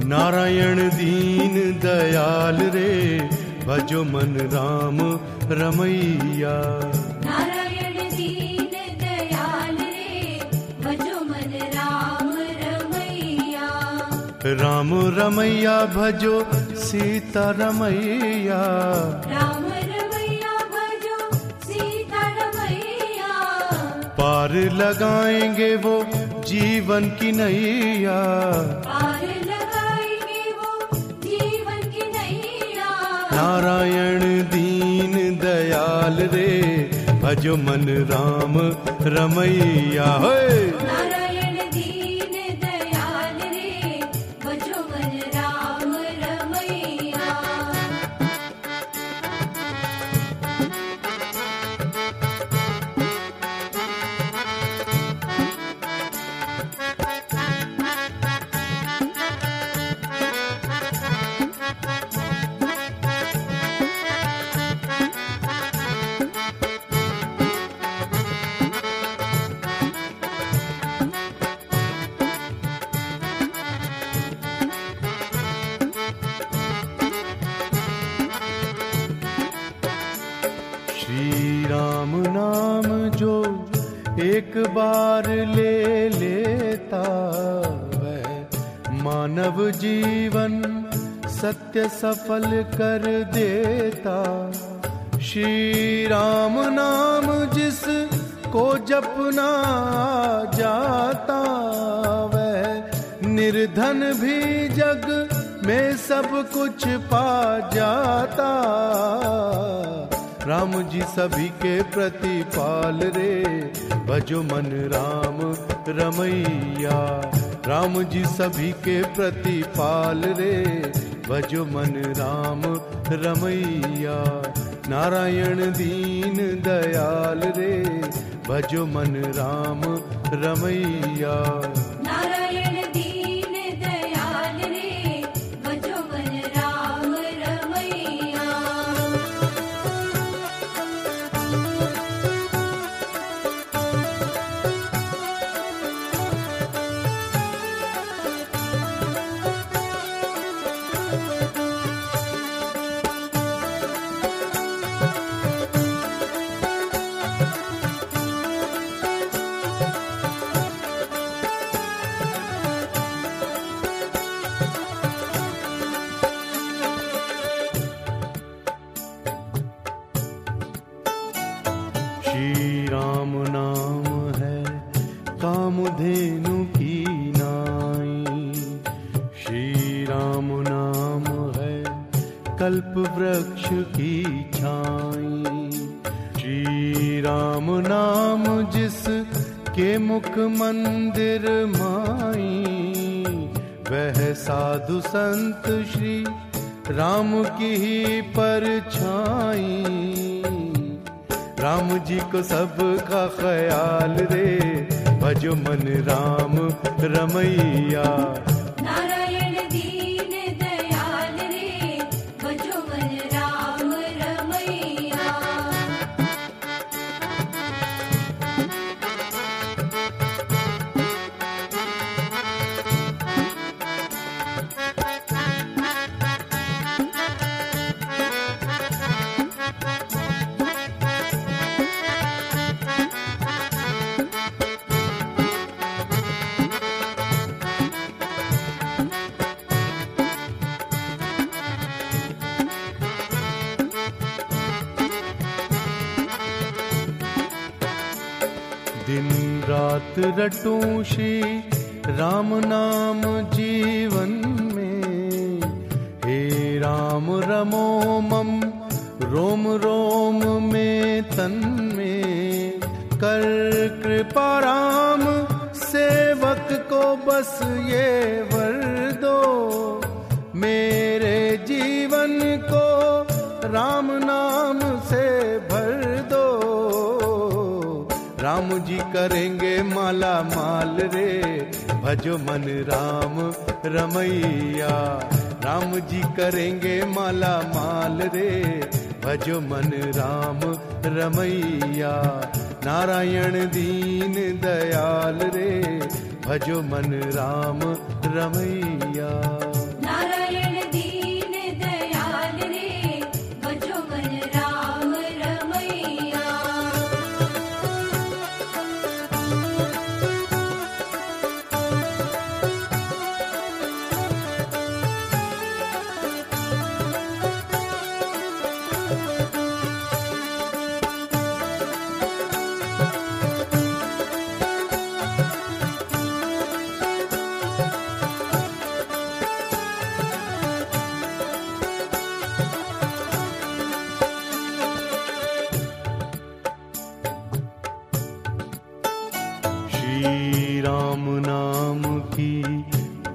नारायण दीन दयाल रे, भजो मन राम रमैया। नारायण दीन दयाल रे, भजो मन राम रमैया। राम रमैया भजो सीता रमैया, राम रमैया भजो सीता रमैया। पार लगाएंगे वो जीवन की नैया, पार लगाएंगे वो जीवन की नैया। नारायण दीन दयाल रे, भजो मन राम रमैया। नारायण दीन दयाल रे, भजो मन राम रमैया। श्री राम नाम जो एक बार ले लेता, वह मानव जीवन सत्य सफल कर देता। श्री राम नाम जिस को जपना जाता, वह निर्धन भी जग में सब कुछ पा जाता। राम जी सभी के प्रतिपाल रे, भजो मन राम रमैया। राम जी सभी के प्रतिपाल रे, भजो मन राम रमैया। नारायण दीन दयाल रे, भजो मन राम रमैया। नारायण दीन दयाल रे, भजो मन राम रमैया। श्री राम नाम है कामधेनु की नाई, श्री राम नाम है कल्प वृक्ष की छाई। श्री राम नाम जिस के मुख मंदिर माई, वह साधु संत श्री राम की ही परछाई। राम जी को सबका ख्याल रे, भजो मन राम रमैया। नारायण दीन दयाल रे, भजो मन राम रमैया। दिन रात रटूं श्री राम नाम जीवन में, हे राम रमो मम रोम रोम में तन में। कर कृपा राम सेवक को बस ये वर दो, मेरे जीवन को राम नाम से भर दो। राम जी करेंगे माला माल रे, भजो मन राम रमैया। राम जी करेंगे माला माल रे, भजो मन राम रमैया। नारायण दीन दयाल रे, भजो मन राम रमैया।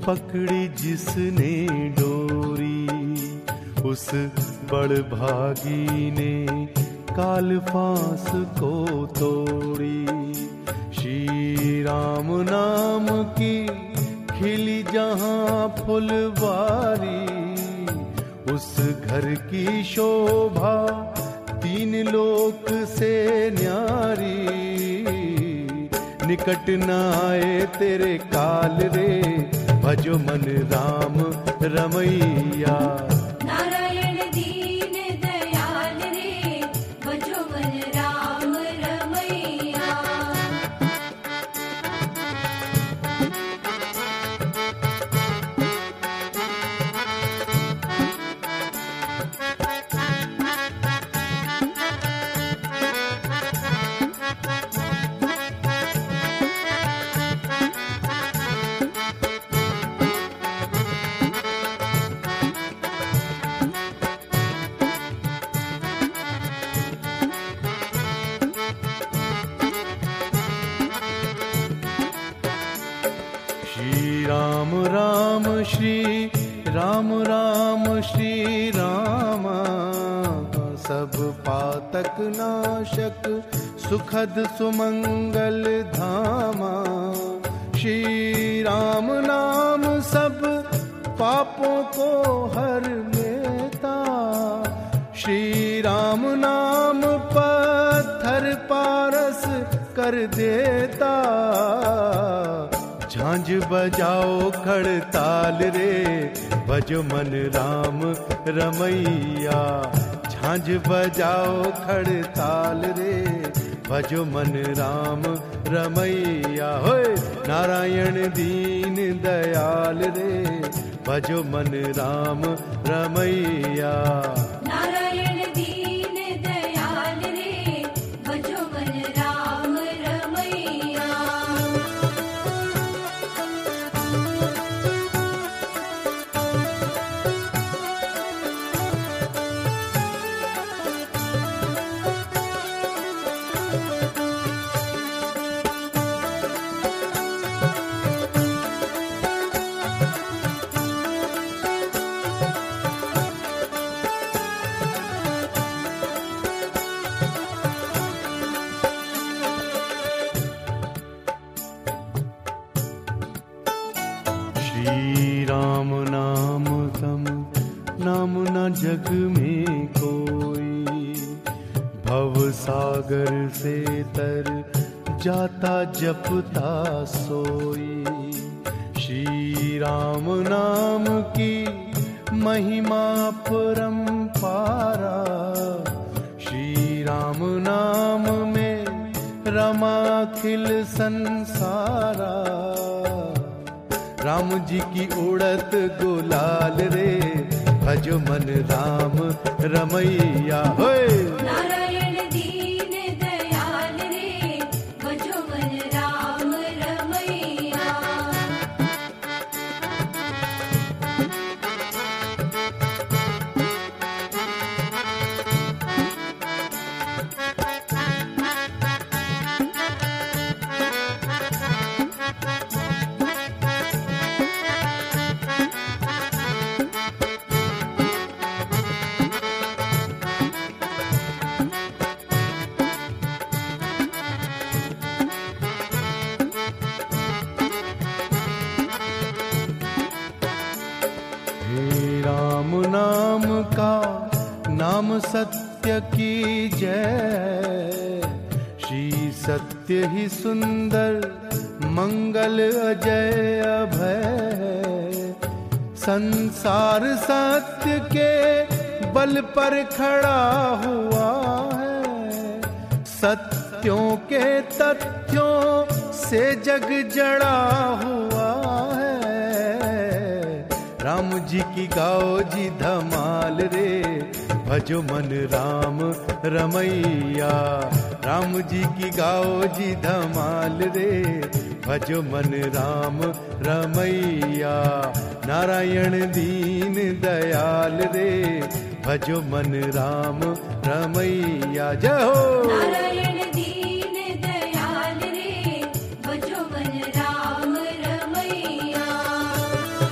पकड़ी जिसने डोरी, उस बड़भागी ने काल फांस को तोड़ी। श्री राम नाम की खिली जहां फुलवारी, उस घर की शोभा तीन लोक से न्यारी। निकट न आए तेरे काल रे, भजो मन राम रमैया। नारायण दीन दयाल रे, भजो मन राम रमैया। श्री राम राम श्री राम राम श्री राम, सब पातक नाशक सुखद सुमंगल धामा। श्री राम नाम सब पापों को हर लेता, श्री राम नाम पत्थर पारस कर देता। झांझ बजाओ खड़ताल रे, भजो मन राम रमैया। झांझ बजाओ खड़ताल रे, भजो मन राम रमैया। होय नारायण दीन दयाल रे, भजो मन राम रमैया। नारायण दीन दयाल रे, भजो मन राम रमैया। श्री राम नाम सम नाम न जग में कोई, भव सागर से तर जाता जपता सोई। श्री राम नाम की महिमा परंपारा, श्री राम नाम में रमाखिल संसारा। राम जी की उड़त गुलाल रे, भजो मन राम रमैया। होय नारायण दीन दयाल रे, भजो मन राम रमैया। हे राम नाम का नाम सत्य की जय। श्री सत्य ही सुंदर मंगल अजय अभय। संसार सत्य के बल पर खड़ा हुआ है, सत्यों के तथ्यों से जग जड़ा हुआ है। राम जी की गाओ जी धमाल रे, भजो मन राम रमैया। राम जी की गाओ जी धमाल रे, भजो मन राम रमैया। नारायण दीन दयाल रे, भजो मन राम रमैया। जय हो नारायण दीन दयाल रे, भजो मन राम रमैया।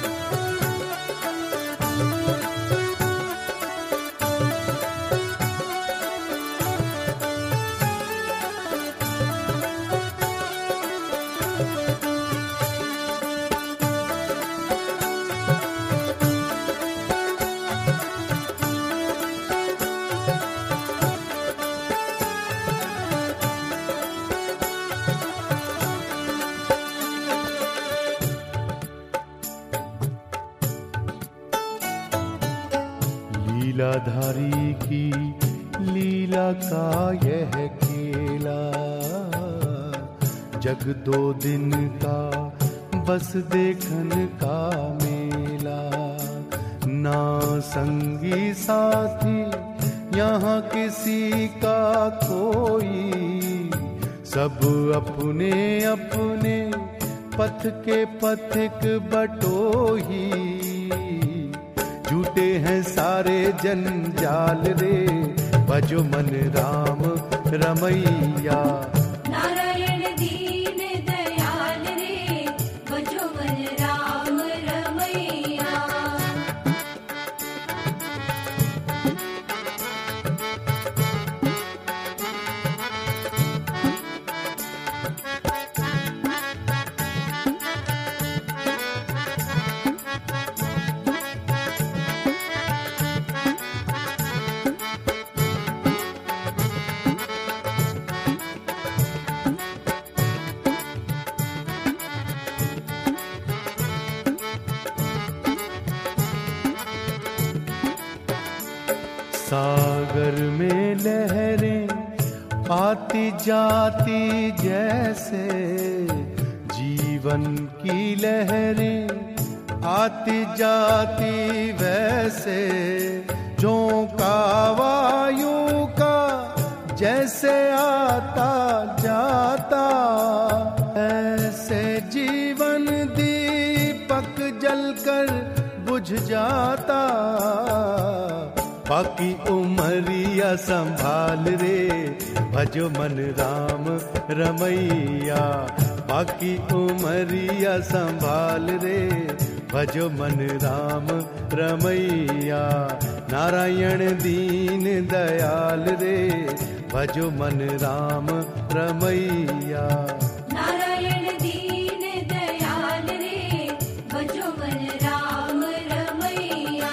यह खेला, जग 2 दिन का बस देखन का मेला। ना संगी साथी यहाँ किसी का कोई, सब अपने अपने पथ के पथिक बटोही। झूठे हैं सारे जंजाल रे, भजो मन राम रमैया। नारायण दीन दयाल रे, भजो मन राम रमैया। सागर में लहरें आती जाती जैसे, जीवन की लहरें आती जाती वैसे। झोंका वायु का जैसे आता जाता, ऐसे जीवन दीपक जलकर बुझ जाता। बाकी उमरिया संभाल रे, भजो मन राम रमैया। बाकी उमरिया संभाल रे, भजो मन राम रमैया। नारायण दीन दयाल रे, भजो मन राम रमैया। नारायण दीन दयाल रे, भजो मन राम रमैया।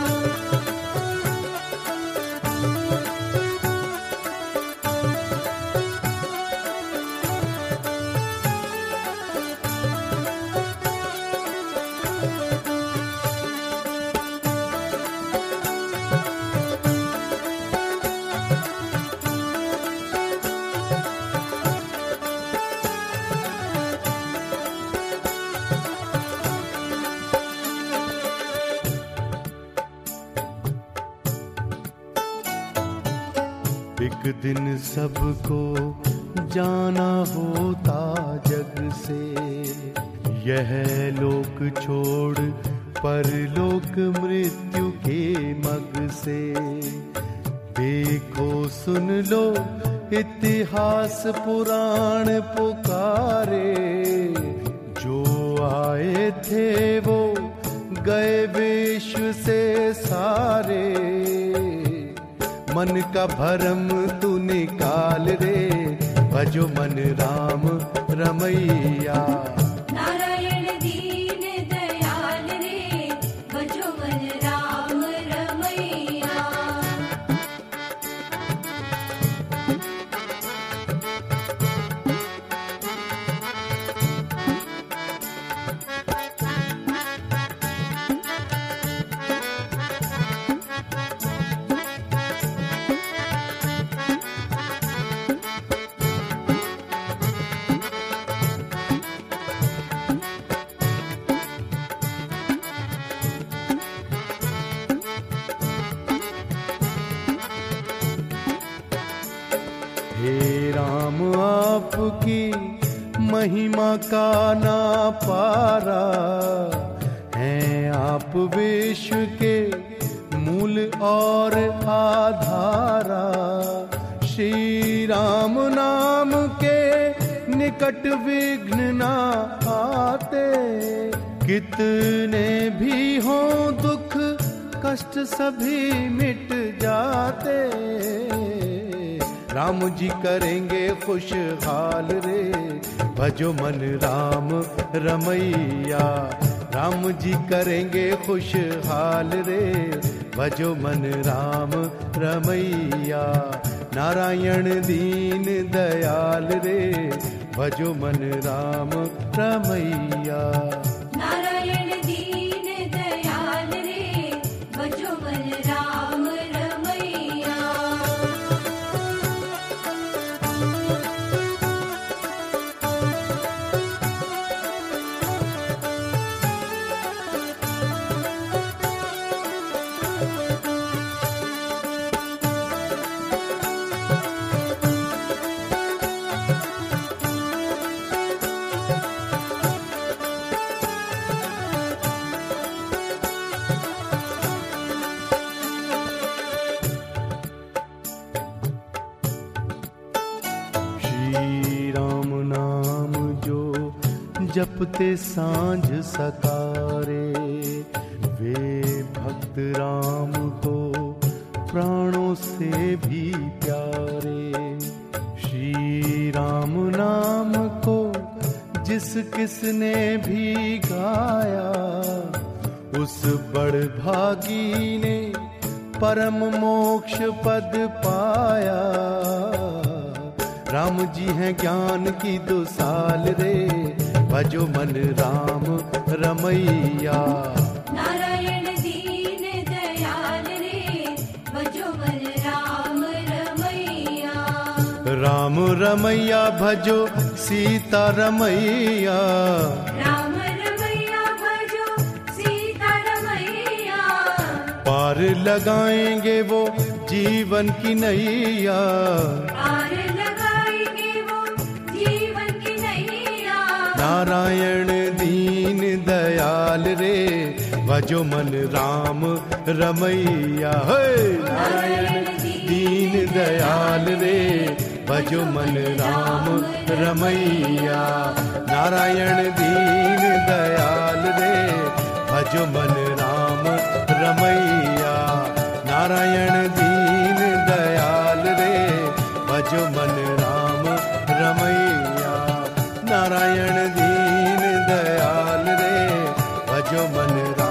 एक दिन सबको जाना होता जग से, यह लोक छोड़ परलोक मृत्यु के मग से। देखो सुन लो इतिहास पुराण पुकारे, जो आए थे वो गए विश्व से सारे। मन का भरम तू निकाल रे, भजो मन राम रमैया। नारायण दीन दयाल रे, भजो मन राम रमैया। हे राम आपकी महिमा का ना पारा, हैं आप विश्व के मूल और आधारा। श्री राम नाम के निकट विघ्न ना आते, कितने भी हों दुख कष्ट सभी मिट जाते। राम जी करेंगे खुशहाल रे, भजो मन राम रमैया। राम जी करेंगे खुशहाल रे, भजो मन राम रमैया। नारायण दीन दयाल रे, भजो मन राम रमैया। नारायण दीन दयाल रे, भजो मन राम रमैया। श्री राम नाम जो जपते सांझ सकारे, वे भक्त राम को प्राणों से भी प्यारे। श्री राम नाम को जिस किसने भी गाया, उस बड़ भागी ने परम मोक्ष पद पाया। राम जी हैं ज्ञान की दुसाल रे, भजो मन राम रमैया। नारायण दीन दयाल रे, भजो मन राम रमैया। राम रमैया भजो सीता रमैया। राम रमैया भजो सीता रमैया। पार लगाएंगे वो जीवन की नैया। पार लगाएंगे वो जीवन की नैया। नारायण दीन दयाल रे, भजो मन राम रमैया। नारायण दीन दयाल रे, भजो मन राम रमैया। नारायण दीन दयाल रे, भजो मन राम रमैया। नारायण दीन दयाल रे, भजो मन राम रमैया। नारायण दीन दयाल रे, भजो मन